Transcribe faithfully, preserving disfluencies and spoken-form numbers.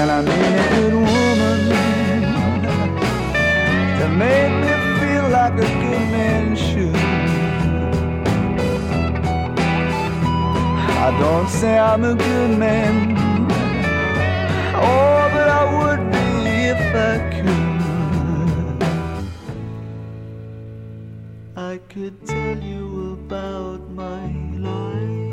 and I need a good woman to make me feel like a good man should. I don't say I'm a good man, oh, but I would be if I could. I could tell you about my